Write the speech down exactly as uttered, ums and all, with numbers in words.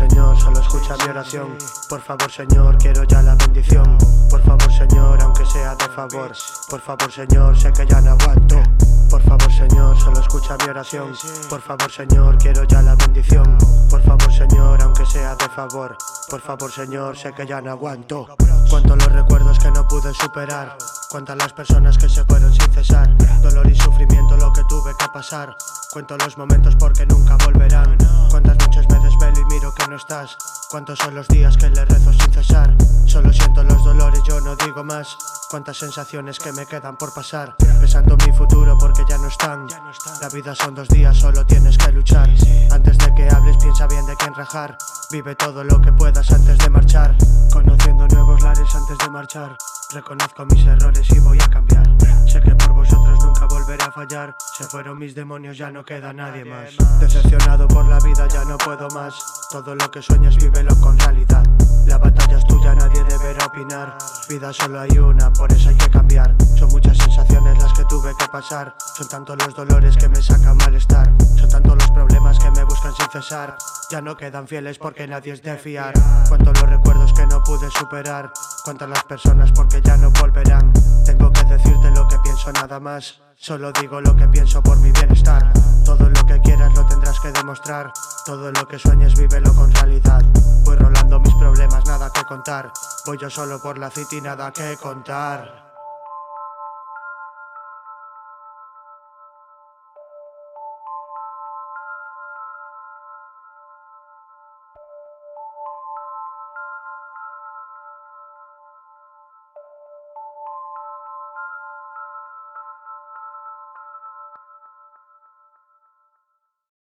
Señor, solo escucha mi oración. Por favor, Señor, quiero ya la bendición. Por favor, Señor, aunque sea de favor. Por favor, Señor, sé que ya no aguanto. Por favor, Señor, solo escucha mi oración. Por favor, Señor, quiero ya la bendición. Por favor, Señor, aunque sea de favor. Por favor, Señor, sé que ya no aguanto. Cuento los recuerdos que no pude superar. Cuentan las personas que se fueron sin cesar. Dolor y sufrimiento lo que tuve que pasar. Cuento los momentos porque nunca volverán. Cuántas noches me desvelo y miro que no estás. Cuántos son los días que le rezo sin cesar. Solo siento los dolores, yo no digo más. Cuántas sensaciones que me quedan por pasar. Pensando mi futuro porque ya no están. La vida son dos días, solo tienes que luchar. Antes de que hables piensa bien de quién rajar. Vive todo lo que puedas antes de marchar. Conociendo nuevos lares antes de marchar. Reconozco mis errores y voy a cambiar. Sé que por vosotros nunca volveré a fallar. Se fueron mis demonios, ya no queda nadie más. Decepcionado por la vida, ya no puedo más. Todo lo que sueñas, vívelo con realidad. La batalla es tuya, nadie deberá opinar. Vida solo hay una, por eso hay que cambiar. Son muchas sensaciones las que tuve que pasar. Son tantos los dolores que me sacan malestar. Son tantos los problemas que me buscan sin cesar. Ya no quedan fieles porque nadie es de fiar. Cuántos los recuerdos que no pude superar. Cuántas las personas porque ya no volverán. Tengo que decirte lo que pienso, nada más. Solo digo lo que pienso por mi bienestar. Todo lo que quieras lo tendrás que demostrar. Todo lo que sueñes, vívelo con realidad. Voy rolando mis problemas, nada que contar. Voy yo solo por la city, nada que contar.